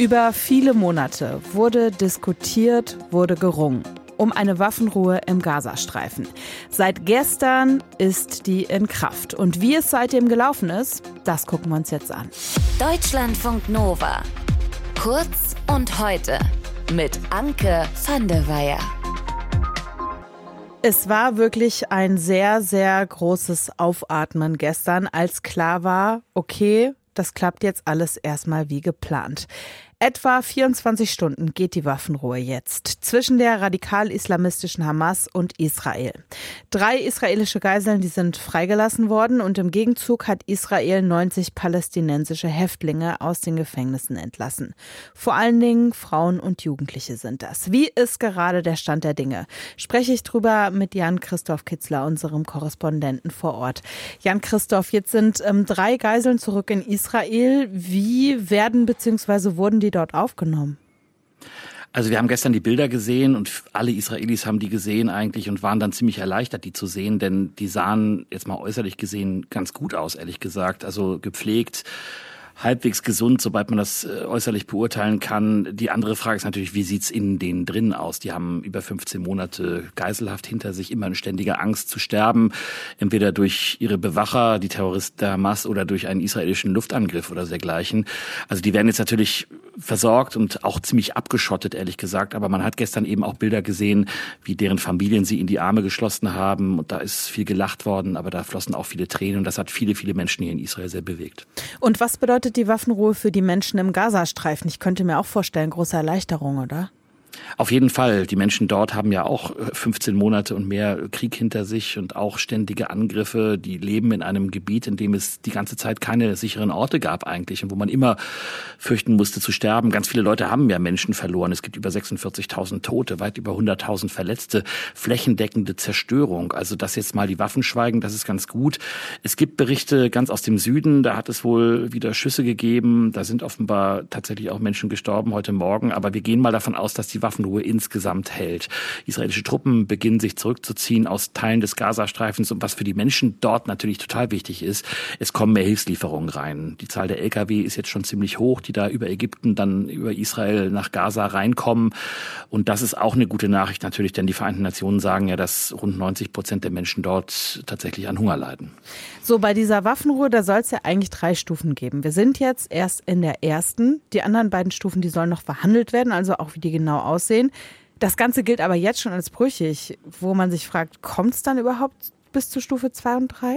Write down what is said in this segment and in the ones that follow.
Über viele Monate wurde diskutiert, wurde gerungen um eine Waffenruhe im Gazastreifen. Seit gestern ist die in Kraft. Und wie es seitdem gelaufen ist, das gucken wir uns jetzt an. Deutschlandfunk Nova. Kurz und heute mit Anke van der Weyer. Es war wirklich ein sehr, sehr großes Aufatmen gestern, als klar war, okay, das klappt jetzt alles erstmal wie geplant. Etwa 24 Stunden geht die Waffenruhe jetzt zwischen der radikal-islamistischen Hamas und Israel. 3 israelische Geiseln, die sind freigelassen worden und im Gegenzug hat Israel 90 palästinensische Häftlinge aus den Gefängnissen entlassen. Vor allen Dingen Frauen und Jugendliche sind das. Wie ist gerade der Stand der Dinge? Spreche ich drüber mit Jan-Christoph Kitzler, unserem Korrespondenten vor Ort. Jan-Christoph, jetzt sind 3 Geiseln zurück in Israel. Wie werden bzw. wurden die dort aufgenommen? Also wir haben gestern die Bilder gesehen und alle Israelis haben die gesehen eigentlich und waren dann ziemlich erleichtert, die zu sehen, denn die sahen jetzt mal äußerlich gesehen ganz gut aus, ehrlich gesagt. Also gepflegt, halbwegs gesund, sobald man das äußerlich beurteilen kann. Die andere Frage ist natürlich, wie sieht's in denen drin aus? Die haben über 15 Monate Geiselhaft hinter sich, immer in ständiger Angst zu sterben. Entweder durch ihre Bewacher, die Terroristen der Hamas, oder durch einen israelischen Luftangriff oder dergleichen. Also die werden jetzt natürlich versorgt und auch ziemlich abgeschottet, ehrlich gesagt. Aber man hat gestern eben auch Bilder gesehen, wie deren Familien sie in die Arme geschlossen haben. Und da ist viel gelacht worden, aber da flossen auch viele Tränen. Und das hat viele, viele Menschen hier in Israel sehr bewegt. Und was bedeutet die Waffenruhe für die Menschen im Gazastreifen? Ich könnte mir auch vorstellen, große Erleichterung, oder? Auf jeden Fall. Die Menschen dort haben ja auch 15 Monate und mehr Krieg hinter sich und auch ständige Angriffe. Die leben in einem Gebiet, in dem es die ganze Zeit keine sicheren Orte gab eigentlich und wo man immer fürchten musste zu sterben. Ganz viele Leute haben ja Menschen verloren. Es gibt über 46.000 Tote, weit über 100.000 Verletzte, flächendeckende Zerstörung. Also dass jetzt mal die Waffen schweigen, das ist ganz gut. Es gibt Berichte ganz aus dem Süden, da hat es wohl wieder Schüsse gegeben. Da sind offenbar tatsächlich auch Menschen gestorben heute Morgen. Aber wir gehen mal davon aus, dass die Waffenruhe insgesamt hält. Israelische Truppen beginnen sich zurückzuziehen aus Teilen des Gazastreifens und was für die Menschen dort natürlich total wichtig ist, es kommen mehr Hilfslieferungen rein. Die Zahl der LKW ist jetzt schon ziemlich hoch, die da über Ägypten, dann über Israel nach Gaza reinkommen und das ist auch eine gute Nachricht natürlich, denn die Vereinten Nationen sagen ja, dass rund 90% der Menschen dort tatsächlich an Hunger leiden. So, bei dieser Waffenruhe, da soll es ja eigentlich 3 Stufen geben. Wir sind jetzt erst in der ersten. Die anderen beiden Stufen, die sollen noch verhandelt werden, also auch wie die genau aussehen. Das Ganze gilt aber jetzt schon als brüchig, wo man sich fragt, kommt es dann überhaupt bis zu Stufe 2 und 3?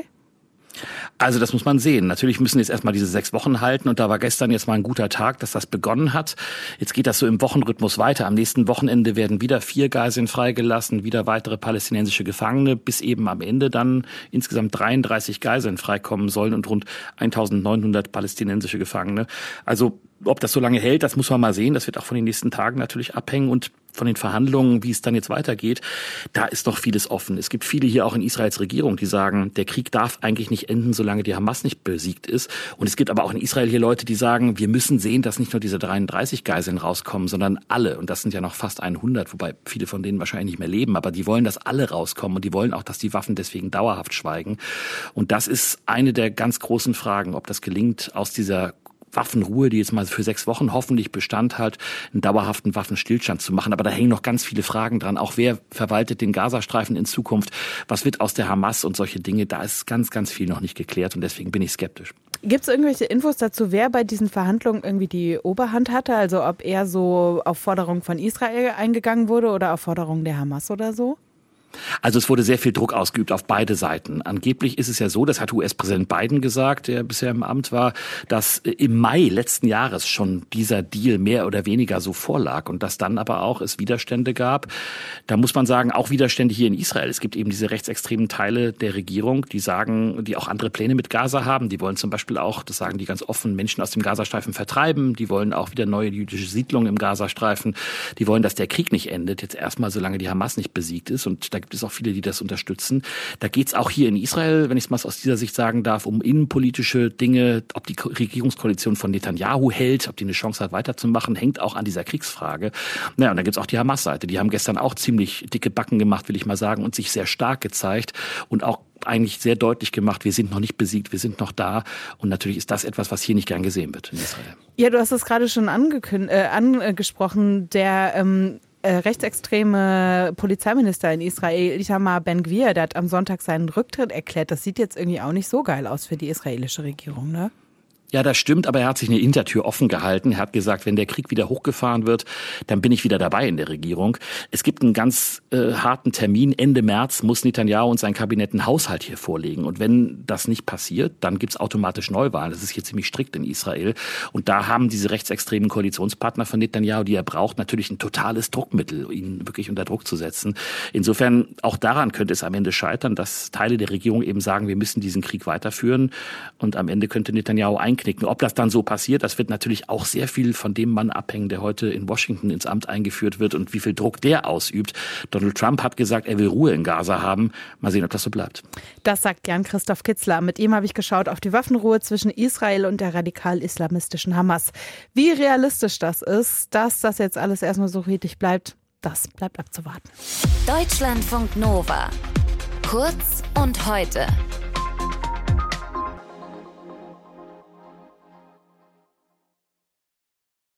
Also das muss man sehen. Natürlich müssen jetzt erstmal diese 6 Wochen halten und da war gestern jetzt mal ein guter Tag, dass das begonnen hat. Jetzt geht das so im Wochenrhythmus weiter. Am nächsten Wochenende werden wieder 4 Geiseln freigelassen, wieder weitere palästinensische Gefangene, bis eben am Ende dann insgesamt 33 Geiseln freikommen sollen und rund 1.900 palästinensische Gefangene. Also ob das so lange hält, das muss man mal sehen. Das wird auch von den nächsten Tagen natürlich abhängen und von den Verhandlungen, wie es dann jetzt weitergeht. Da ist noch vieles offen. Es gibt viele hier auch in Israels Regierung, die sagen, der Krieg darf eigentlich nicht enden, solange die Hamas nicht besiegt ist. Und es gibt aber auch in Israel hier Leute, die sagen, wir müssen sehen, dass nicht nur diese 33 Geiseln rauskommen, sondern alle. Und das sind ja noch fast 100, wobei viele von denen wahrscheinlich nicht mehr leben. Aber die wollen, dass alle rauskommen und die wollen auch, dass die Waffen deswegen dauerhaft schweigen. Und das ist eine der ganz großen Fragen, ob das gelingt, aus dieser Waffenruhe, die jetzt mal für 6 Wochen hoffentlich Bestand hat, einen dauerhaften Waffenstillstand zu machen. Aber da hängen noch ganz viele Fragen dran. Auch wer verwaltet den Gazastreifen in Zukunft? Was wird aus der Hamas und solche Dinge? Da ist ganz, ganz viel noch nicht geklärt und deswegen bin ich skeptisch. Gibt es irgendwelche Infos dazu, wer bei diesen Verhandlungen irgendwie die Oberhand hatte? Also ob er so auf Forderung von Israel eingegangen wurde oder auf Forderung der Hamas oder so? Also es wurde sehr viel Druck ausgeübt auf beide Seiten. Angeblich ist es ja so, das hat US-Präsident Biden gesagt, der bisher im Amt war, dass im Mai letzten Jahres schon dieser Deal mehr oder weniger so vorlag und dass dann aber auch es Widerstände gab. Da muss man sagen, auch Widerstände hier in Israel. Es gibt eben diese rechtsextremen Teile der Regierung, die sagen, die auch andere Pläne mit Gaza haben. Die wollen zum Beispiel auch, das sagen die ganz offen, Menschen aus dem Gazastreifen vertreiben. Die wollen auch wieder neue jüdische Siedlungen im Gazastreifen. Die wollen, dass der Krieg nicht endet, jetzt erstmal, solange die Hamas nicht besiegt ist. Und da gibt es auch viele, die das unterstützen. Da geht es auch hier in Israel, wenn ich es mal aus dieser Sicht sagen darf, um innenpolitische Dinge. Ob die Regierungskoalition von Netanyahu hält, ob die eine Chance hat, weiterzumachen, hängt auch an dieser Kriegsfrage. Naja, und dann gibt es auch die Hamas-Seite. Die haben gestern auch ziemlich dicke Backen gemacht, will ich mal sagen, und sich sehr stark gezeigt und auch eigentlich sehr deutlich gemacht, wir sind noch nicht besiegt, wir sind noch da. Und natürlich ist das etwas, was hier nicht gern gesehen wird in Israel. Ja, du hast es gerade schon angesprochen, der rechtsextreme Polizeiminister in Israel, Itamar Ben-Gvir, der hat am Sonntag seinen Rücktritt erklärt. Das sieht jetzt irgendwie auch nicht so geil aus für die israelische Regierung, ne? Ja, das stimmt, aber er hat sich eine Hintertür offen gehalten. Er hat gesagt, wenn der Krieg wieder hochgefahren wird, dann bin ich wieder dabei in der Regierung. Es gibt einen ganz harten Termin. Ende März muss Netanyahu und sein Kabinett einen Haushalt hier vorlegen. Und wenn das nicht passiert, dann gibt's automatisch Neuwahlen. Das ist hier ziemlich strikt in Israel. Und da haben diese rechtsextremen Koalitionspartner von Netanyahu, die er braucht, natürlich ein totales Druckmittel, ihn wirklich unter Druck zu setzen. Insofern, auch daran könnte es am Ende scheitern, dass Teile der Regierung eben sagen, wir müssen diesen Krieg weiterführen. Und am Ende könnte Netanyahu einknicken. Ob das dann so passiert, das wird natürlich auch sehr viel von dem Mann abhängen, der heute in Washington ins Amt eingeführt wird und wie viel Druck der ausübt. Donald Trump hat gesagt, er will Ruhe in Gaza haben. Mal sehen, ob das so bleibt. Das sagt Jan-Christoph Kitzler. Mit ihm habe ich geschaut auf die Waffenruhe zwischen Israel und der radikal-islamistischen Hamas. Wie realistisch das ist, dass das jetzt alles erstmal so friedlich bleibt, das bleibt abzuwarten. Deutschlandfunk Nova. Kurz und heute.